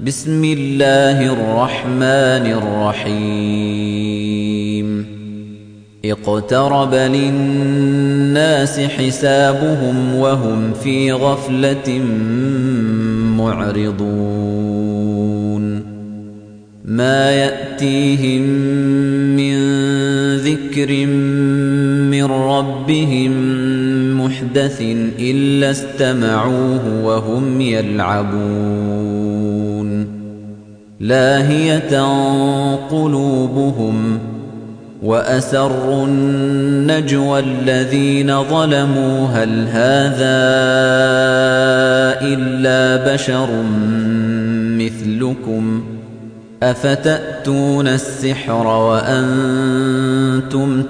بسم الله الرحمن الرحيم اقترب للناس حسابهم وهم في غفلة معرضون ما يأتيهم من ذكر من ربهم محدث إلا استمعوه وهم يلعبون لاهية قلوبهم وأسروا النجوى الذين ظلموا هل هذا إلا بشر مثلكم أفتأتون السحر وأنتم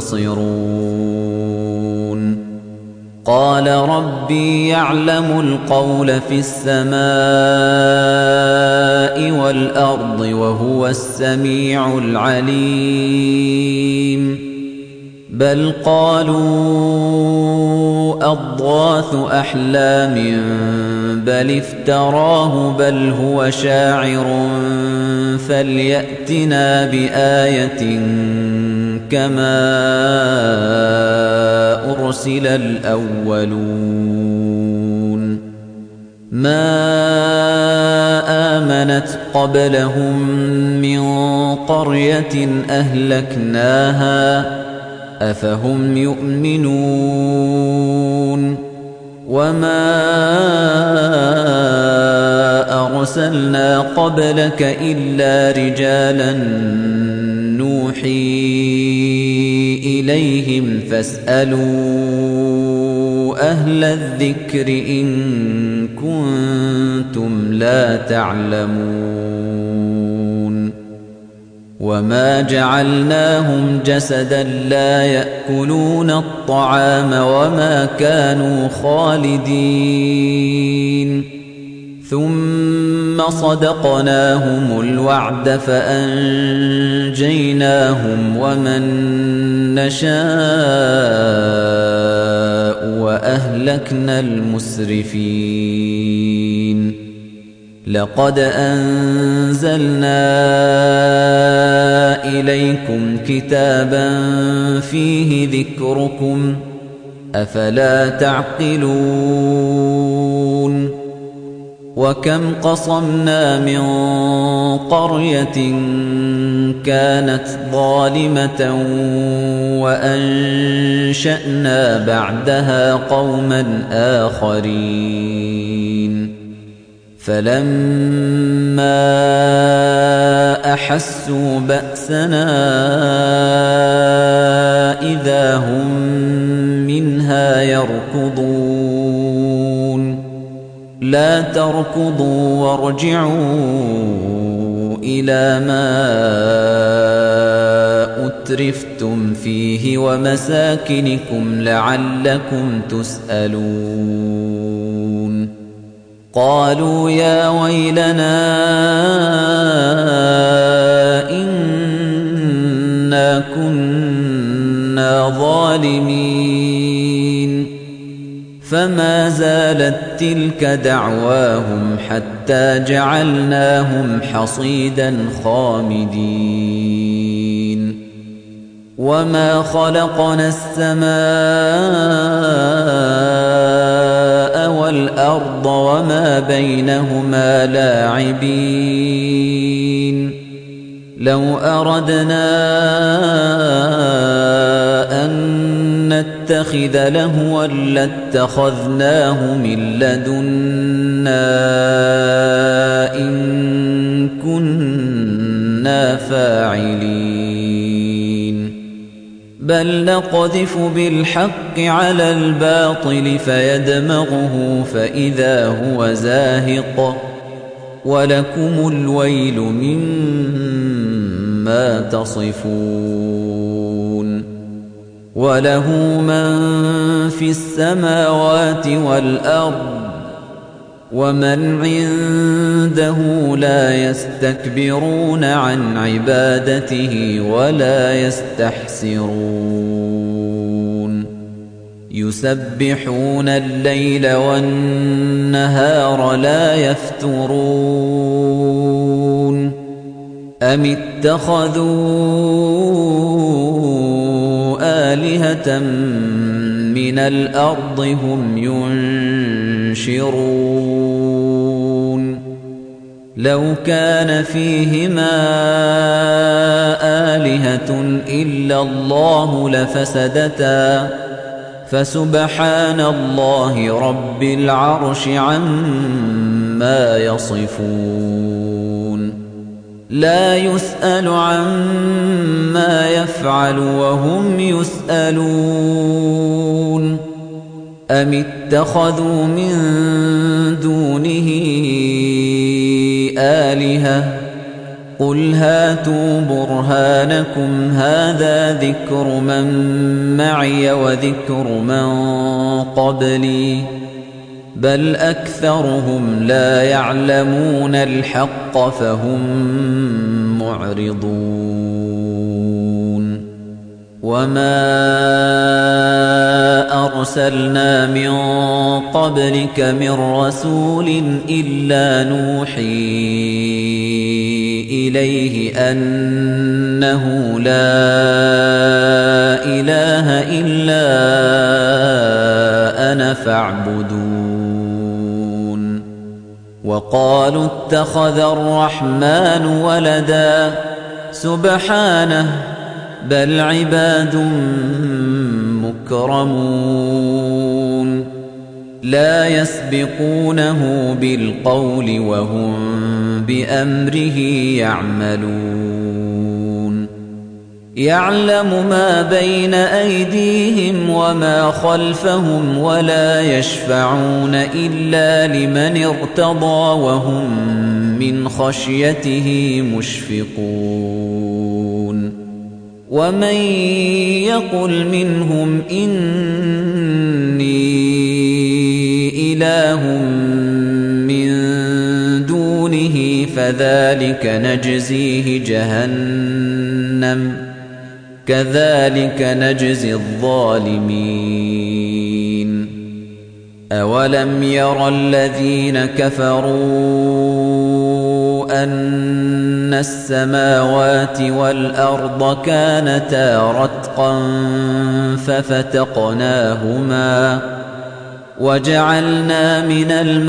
تبصرون قال ربي يعلم القول في السماء والأرض وهو السميع العليم بل قالوا أضغاث أحلام بل افتراه بل هو شاعر فليأتنا بآية كما أرسل الأولون ما آمنت قبلهم من قرية أهلكناها أفهم يؤمنون وما أرسلنا قبلك إلا رجالا نوحي إليهم فاسألوا أهل الذكر إن كنتم لا تعلمون وما جعلناهم جسدا لا يأكلون الطعام وما كانوا خالدين ثم صدقناهم الوعد فأنجيناهم ومن نشاء وأهلكنا المسرفين لقد أنزلنا إليكم كتابا فيه ذكركم أفلا تعقلون وكم قصمنا من قرية كانت ظالمة وأنشأنا بعدها قوما آخرين فلما أحسوا بأسنا إذا هم منها يركضون لا تركضوا وارجعوا إلى ما أترفتم فيه ومساكنكم لعلكم تسألون قالوا يا ويلنا إنا كنا ظالمين فما زالت تلك دعواهم حتى جعلناهم حصيدا خامدين وما خلقنا السماء والأرض وما بينهما لاعبين لو أردنا أن نتخذ لهوا لاتخذناه من لدنا إن كنا فاعلين بل نقذف بالحق على الباطل فيدمغه فإذا هو زاهق ولكم الويل مما تصفون وله من في السماوات والأرض ومن عنده لا يستكبرون عن عبادته ولا يستحسرون يسبحون الليل والنهار لا يفترون أَمِ اتَّخَذُوا آلِهَةً مِّنَ الْأَرْضِ هُمْ يُنشِرُونَ لَوْ كَانَ فِيهِمَا آلِهَةٌ إِلَّا اللَّهُ لَفَسَدَتَا فَسُبْحَانَ اللَّهِ رَبِّ الْعَرْشِ عَمَّا يَصِفُونَ لَا يُسْأَلُ عَمَّا يَفْعَلُ وَهُمْ يُسْأَلُونَ أَمِ اتَّخَذُوا مِن دُونِهِ آلِهَةً قُلْ هَاتُوا بُرْهَانَكُمْ هَٰذَا ذِكْرُ مَن مَّعِيَ وَذِكْرُ مَن قَبْلِي بَلْ أَكْثَرُهُمْ لَا يَعْلَمُونَ الْحَقَّ فَهُم مُّعْرِضُونَ وَمَا أَرْسَلْنَا مِن قَبْلِكَ مِن رَّسُولٍ إِلَّا نُوحِي إِلَيْهِ أَنَّهُ لَا إِلَٰهَ إِلَّا أَنَا فَاعْبُدُونِ وَقَالُوا اتَّخَذَ الرَّحْمَٰنُ وَلَدًا سُبْحَانَهُ بَلْ عِبَادٌ مُّكْرَمُونَ لَا يَسْبِقُونَهُ بِالْقَوْلِ وَهُم بِأَمْرِهِ يَعْمَلُونَ يَعْلَمُ مَا بَيْنَ أَيْدِيهِمْ وَمَا خَلْفَهُمْ وَلَا يَشْفَعُونَ إِلَّا لِمَنِ ارْتَضَىٰ وَهُم مِّنْ خَشْيَتِهِ مُشْفِقُونَ وَمَن يَقُلْ مِنْهُمْ إِنِّي إِلَٰهٌ مِّن دُونِهِ فَذَٰلِكَ نَجْزِيهِ جَهَنَّمَ كَذَٰلِكَ نَجْزِي الظَّالِمِينَ أَوَلَمْ يَرَ الَّذِينَ كَفَرُوا أَنَّ السَّمَاوَاتِ وَالْأَرْضَ كَانَتَا رَتْقًا فَفَتَقْنَاهُمَا وَجَعَلْنَا مِنَ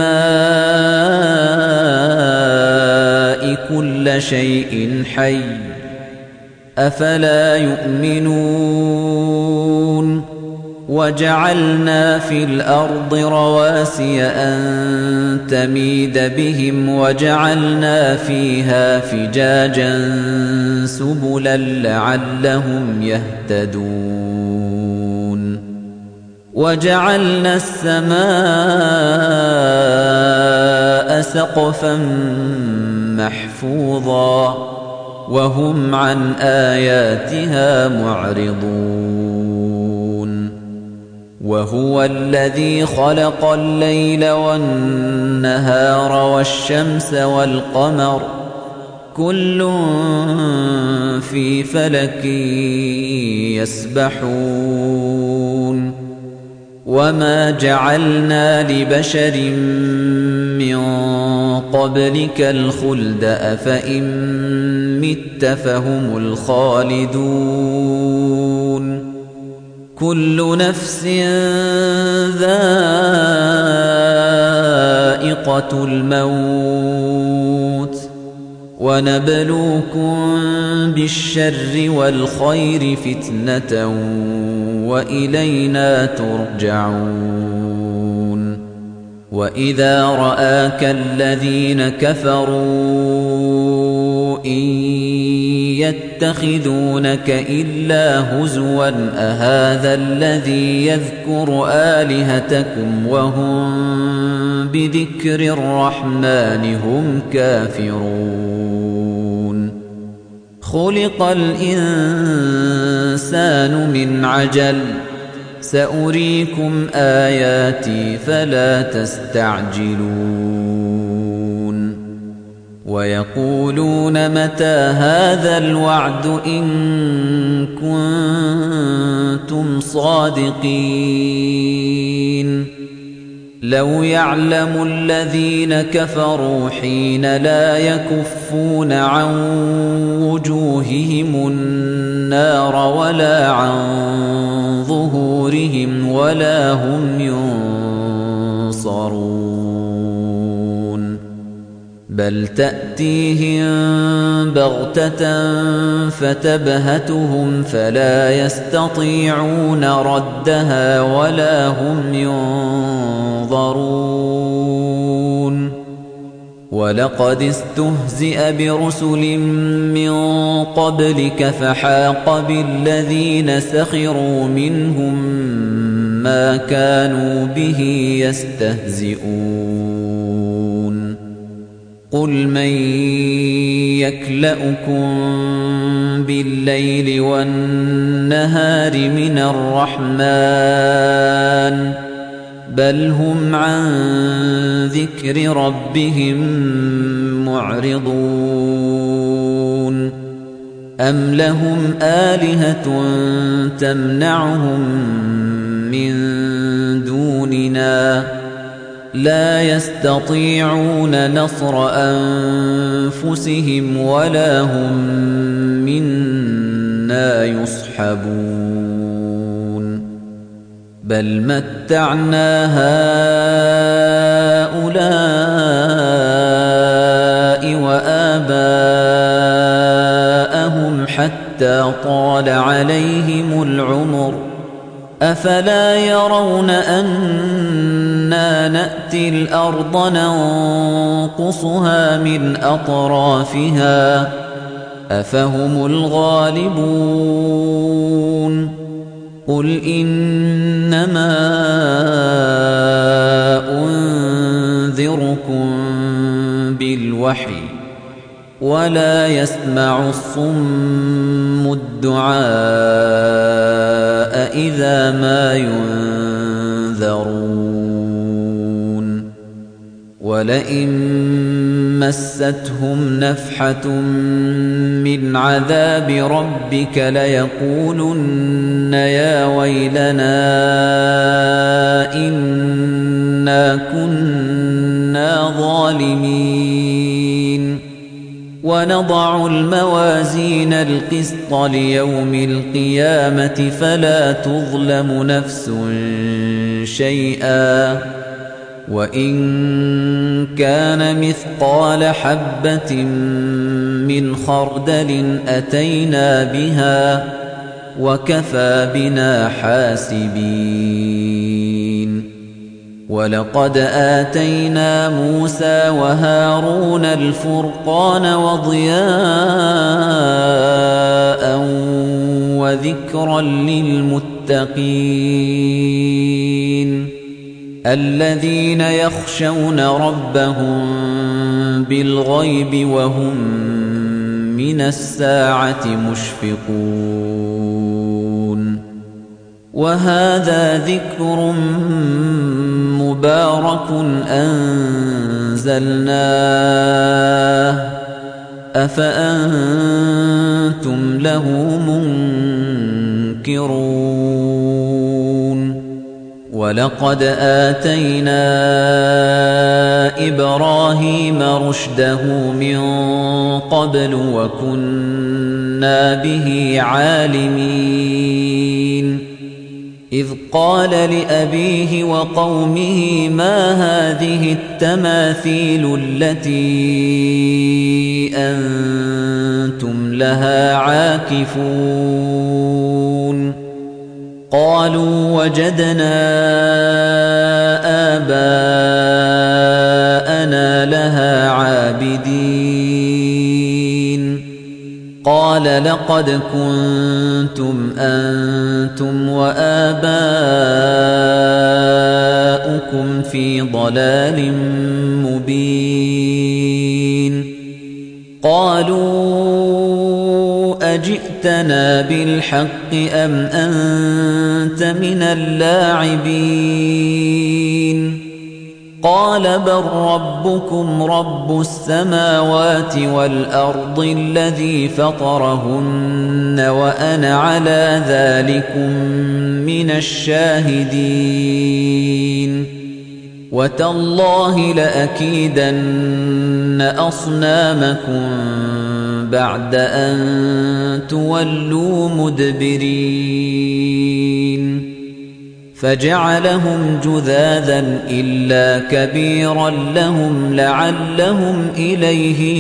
الْمَاءِ كُلَّ شَيْءٍ حَيٍّ أَفَلَا يُؤْمِنُونَ وَجَعَلْنَا فِي الْأَرْضِ رَوَاسِيَ أَن تَمِيدَ بِهِمْ وَجَعَلْنَا فِيهَا فِجَاجًا سُبُلًا لَّعَلَّهُمْ يَهْتَدُونَ وَجَعَلْنَا السَّمَاءَ سَقْفًا مَّحْفُوظًا وَهُمْ عَنْ آيَاتِهَا مُعْرِضُونَ وَهُوَ الَّذِي خَلَقَ اللَّيْلَ وَالنَّهَارَ وَالشَّمْسَ وَالْقَمَرَ كُلٌّ فِي فَلَكٍ يَسْبَحُونَ وَمَا جَعَلْنَا لِبَشَرٍ مِّن قَبْلِكَ الْخُلْدَ أَفَإِن مِّتَّ فَهُمُ الْخَالِدُونَ كُلُّ نَفْسٍ ذَائِقَةُ الْمَوْتِ وَنَبْلُوكُم بِالشَّرِّ وَالْخَيْرِ فِتْنَةً وَإِلَيْنَا تُرْجَعُونَ وَإِذَا رَآكَ الَّذِينَ كَفَرُوا إِن يَتَّخِذُونَكَ إِلَّا هُزُوًا أَهَٰذَا الَّذِي يَذْكُرُ آلِهَتَكُمْ وَهُم بِذِكْرِ الرَّحْمَٰنِ هُمْ كَافِرُونَ خُلِقَ الْإِنسَانُ مِنْ عَجَلٍ سَأُرِيكُمْ آيَاتِي فَلَا تَسْتَعْجِلُونَ وَيَقُولُونَ مَتَىٰ هَٰذَا الْوَعْدُ إِن كُنتُمْ صَادِقِينَ لو يعلم الذين كفروا حين لا يكفون عن وجوههم النار ولا عن ظهورهم ولا هم ينصرون بل تأتيهم بغتة فتبهتهم فلا يستطيعون ردها ولا هم ينظرون ولقد استهزئ برسل من قبلك فحاق بالذين سخروا منهم ما كانوا به يستهزئون قل من يكلؤكم بالليل والنهار من الرحمن بل هم عن ذكر ربهم معرضون أم لهم آلهة تمنعهم من دوننا لا يستطيعون نصر أنفسهم ولا هم منا يصحبون بل متعنا هؤلاء وآباءهم حتى طال عليهم العمر أفلا يرون أنا نأتي الأرض ننقصها من أطرافها أفهم الغالبون قل إنما أنذركم بالوحي ولا يسمع الصم الدعاء إذا ما ينذرون ولئن مستهم نفحة من عذاب ربك ليقولن يا ويلنا إنا كنا ظالمين ونضع الموازين القسط ليوم القيامة فلا تظلم نفس شيئا وإن كان مثقال حبة من خردل أتينا بها وكفى بنا حاسبين ولقد آتينا موسى وهارون الفرقان وضياء وذكرا للمتقين الذين يخشون ربهم بالغيب وهم من الساعة مشفقون وهذا ذكر مبارك أنزلناه أفأنتم له منكرون ولقد آتينا إبراهيم رشده من قبل وكنا به عالمين إذ قال لأبيه وقومه ما هذه التماثيل التي أنتم لها عاكفون قالوا وجدنا آباءنا لها عابدين قال لقد كنتم أنتم وآباؤكم في ضلال مبين قالوا أجئتنا بالحق أم أنت من اللاعبين قال بل ربكم رب السماوات والأرض الذي فطرهن وأنا على ذلكم من الشاهدين وتالله لأكيدن أصنامكم بعد أن تولوا مدبرين فجعلهم جذاذا إلا كبيرا لهم لعلهم إليه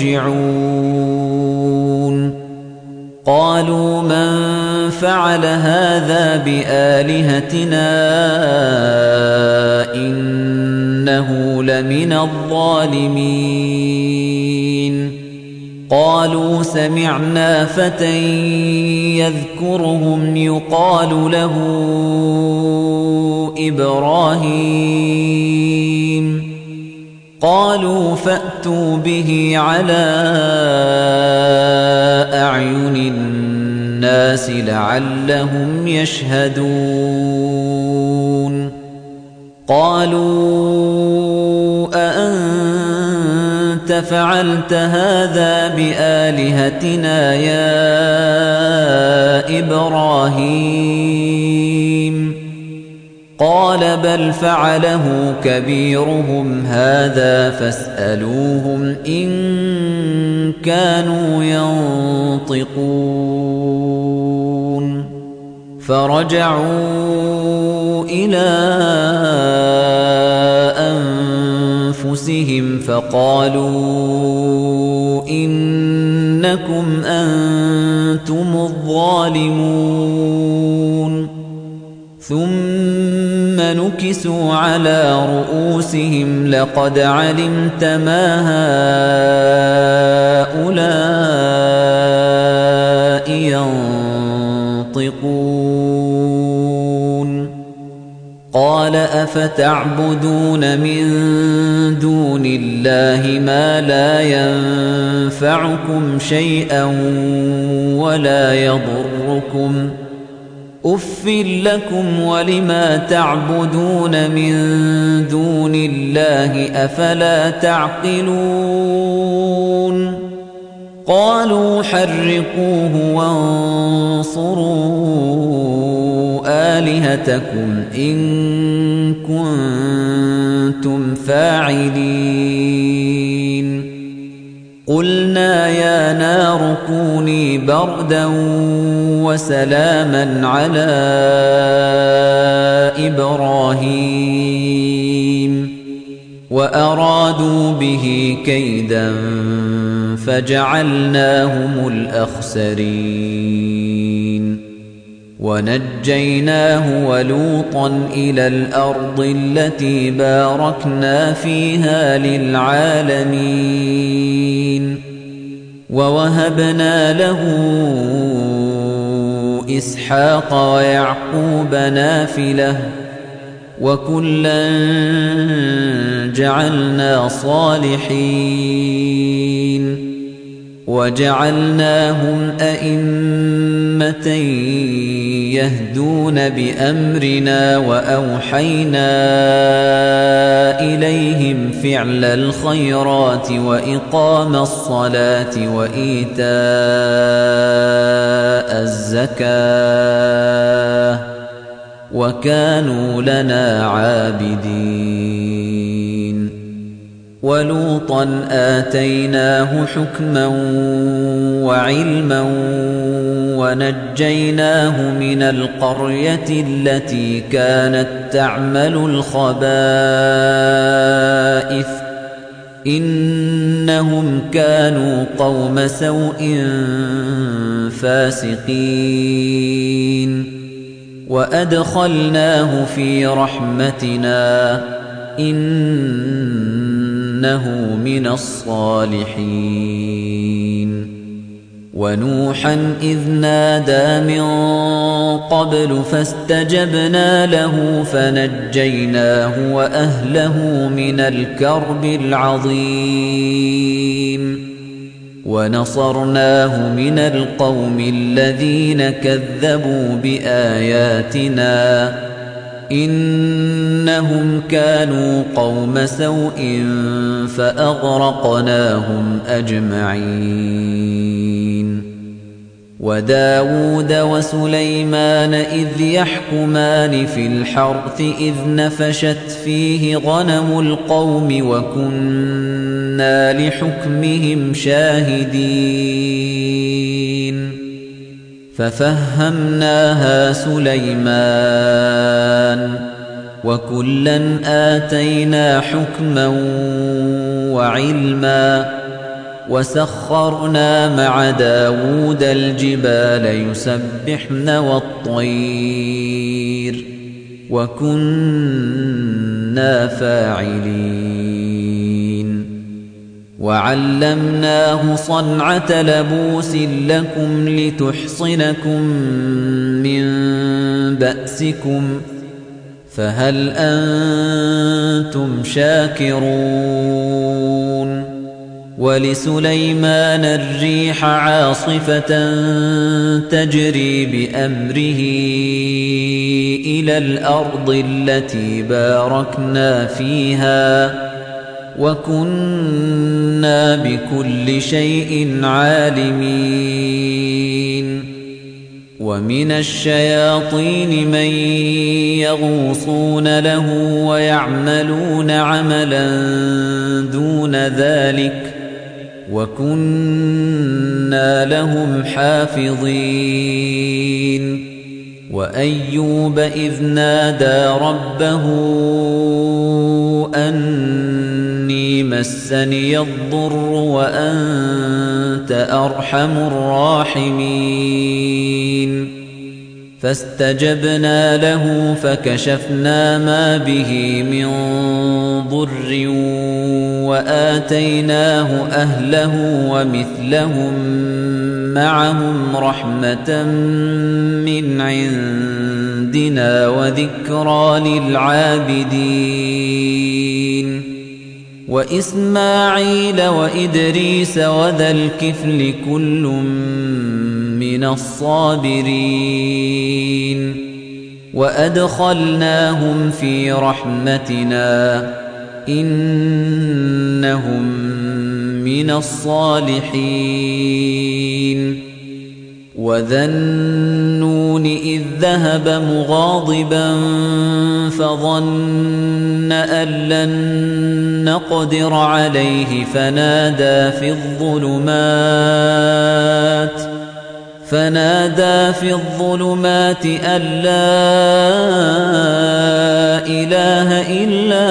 يرجعون قالوا من فعل هذا بآلهتنا إنه لمن الظالمين قالوا سمعنا فتى يذكرهم يقال له إبراهيم قالوا فأتوا به على أعين الناس لعلهم يشهدون قالوا أأنت فعلت هذا بآلهتنا يا إبراهيم قال بل فعله كبيرهم هذا فاسألوهم إن كانوا ينطقون فرجعوا إلى أنفسهم فقالوا إنكم أنتم الظالمون ثم نكسوا على رؤوسهم لقد علمت ما هؤلاء ينطقون قال أفتعبدون من دون الله ما لا ينفعكم شيئا ولا يضركم أُفٍّ لكم ولما تعبدون من دون الله أفلا تعقلون قالوا حرقوه وانصروا آلهتكم إن كنتم فاعلين قلنا يا نار كوني بردا وسلاما على إبراهيم وأرادوا به كيدا فجعلناهم الأخسرين ونجيناه ولوطا إلى الأرض التي باركنا فيها للعالمين ووهبنا له إسحاق ويعقوب نافلة وكلا جعلنا صالحين وجعلناهم أئمة يهدون بأمرنا وأوحينا إليهم فعل الخيرات وإقام الصلاة وإيتاء الزكاة وكانوا لنا عابدين ولوطا آتيناه حكما وعلما ونجيناه من القرية التي كانت تعمل الخبائث إنهم كانوا قوم سوء فاسقين وأدخلناه في رحمتنا إنه من الصالحين ونوحا إذ نادى من قبل فاستجبنا له فنجيناه وأهله من الكرب العظيم ونصرناه من القوم الذين كذبوا بآياتنا إنهم كانوا قوم سوء فأغرقناهم أجمعين وداود وسليمان إذ يحكمان في الحرث إذ نفشت فيه غنم القوم وكنا لحكمهم شاهدين ففهمناها سليمان وكلا آتينا حكما وعلما وسخرنا مع داود الجبال يسبحن والطير وكنا فاعلين وعلمناه صنعة لبوس لكم لتحصنكم من بأسكم فهل أنتم شاكرون ولسليمان الريح عاصفة تجري بأمره إلى الأرض التي باركنا فيها وكنا بكل شيء عالمين ومن الشياطين من يغوصون له ويعملون عملا دون ذلك وكنا لهم حافظين وأيوب إذ نادى ربه أني مسني الضر وأنت أرحم الراحمين فاستجبنا له فكشفنا ما به من ضر وآتيناه أهله ومثلهم معهم رحمة من عندنا وذكرى للعابدين وإسماعيل وإدريس وذا الكفل كل من الصابرين وأدخلناهم في رحمتنا إنهم من الصالحين وذا النون إذ ذهب مغاضبا فظن أن لن نقدر عليه فنادى في الظلمات أن لا إله إلا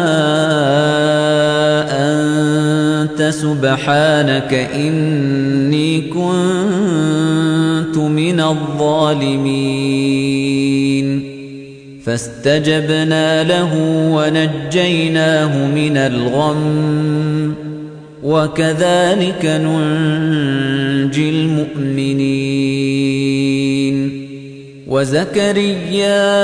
أنت سبحانك إني كنت من الظالمين فاستجبنا له ونجيناه من الغم وكذلك ننجي المؤمنين وزكريا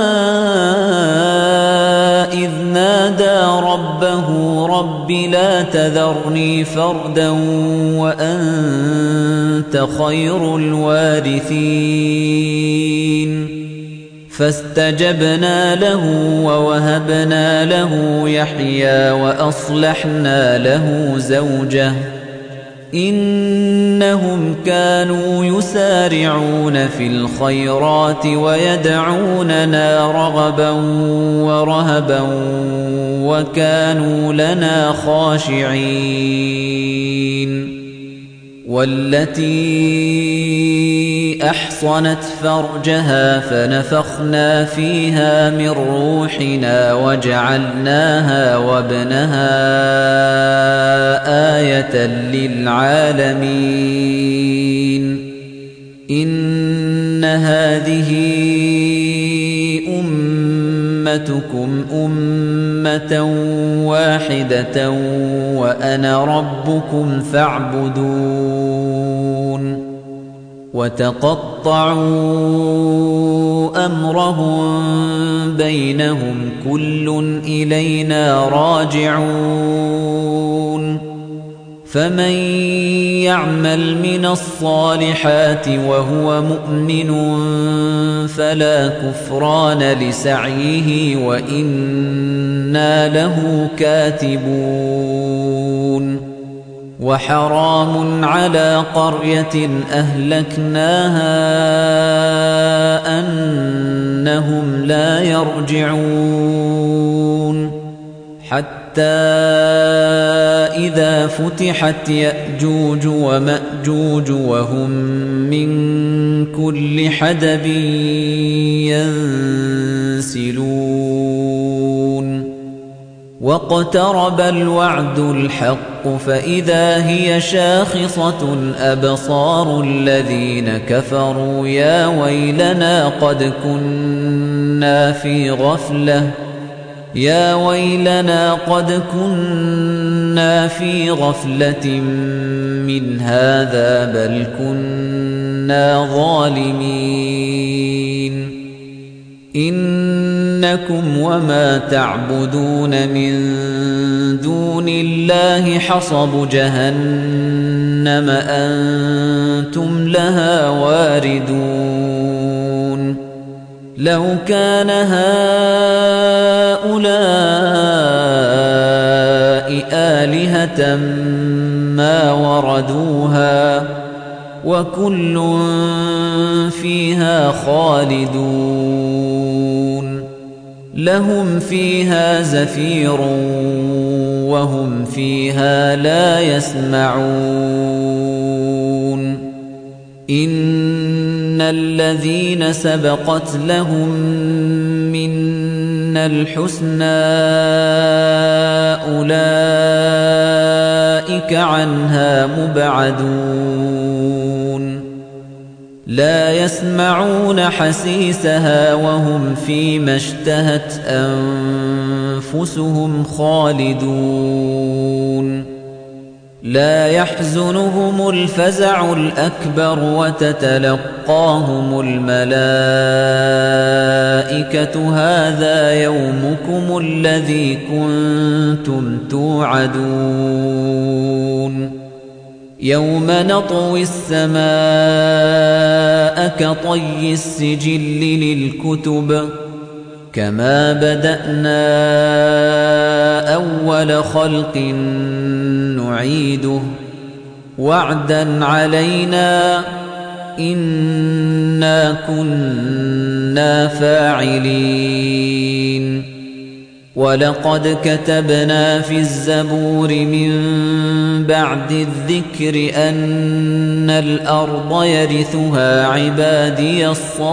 إذ نادى ربه رب لا تذرني فردا وأنت خير الوارثين فاستجبنا له ووهبنا له يحيى وأصلحنا له زوجه إنهم كانوا يسارعون في الخيرات ويدعوننا رغبا ورهبا وكانوا لنا خاشعين والتي أحصنت فرجها فنفخنا فيها من روحنا وجعلناها وابنها آية للعالمين إن هذه أمتكم أمة واحدة وأنا ربكم فاعبدون وتقطعوا أمرهم بينهم كل إلينا راجعون فمن يعمل من الصالحات وهو مؤمن فلا كفران لسعيه وإنا له كاتبون وحرام على قرية أهلكناها أنهم لا يرجعون حتى إذا فتحت يأجوج ومأجوج وهم من كل حدب ينسلون واقترب الوعد الحق فإذا هي شاخصة أبصار الذين كفروا يا ويلنا قد كنا في غفلة من هذا بل كنا ظالمين إنكم وما تعبدون من دون الله حصب جهنم أنتم لها واردون لو كان هؤلاء آلهة ما وردوها وكل فيها خالدون لهم فيها زفير وهم فيها لا يسمعون إن الذين سبقت لهم منا الحسنى أولئك عنها مبعدون لا يسمعون حسيسها وهم فيما اشتهت أنفسهم خالدون لا يحزنهم الفزع الأكبر وتتلقاهم الملائكة هذا يومكم الذي كنتم توعدون يوم نطوي السماء كطي السجل للكتب كما بدأنا أول خلق نعيده وعدا علينا إنا كنا فاعلين ولقد كتبنا في الزبور من بعد الذكر أن الأرض يرثها عبادي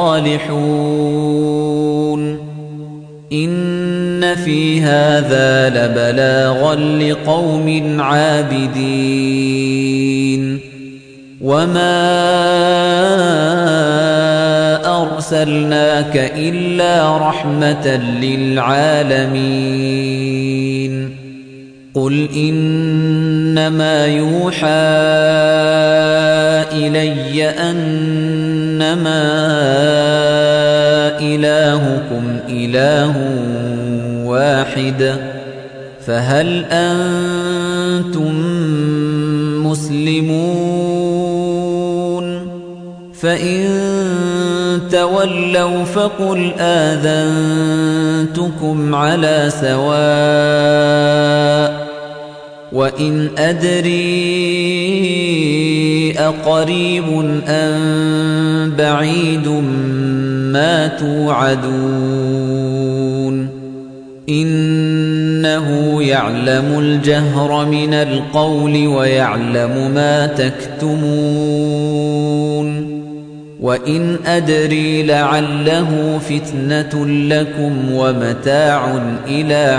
الصالحون إن في هذا لبلاغا لقوم عابدين وما أرسلناك إلا رحمة للعالمين قل إنما يوحى إلي أنما إلهكم إله واحد فهل أنتم مسلمون فإن تولوا فقل آذنتكم على سواء وإن أدري أقريب أم بعيد ما توعدون إنه يعلم الجهر من القول ويعلم ما تكتمون وإن أدري لعله فتنة لكم ومتاع إلى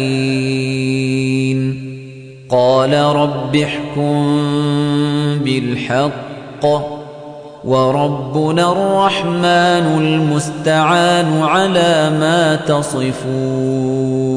حين قال رب احكم بالحق وربنا الرحمن المستعان على ما تصفون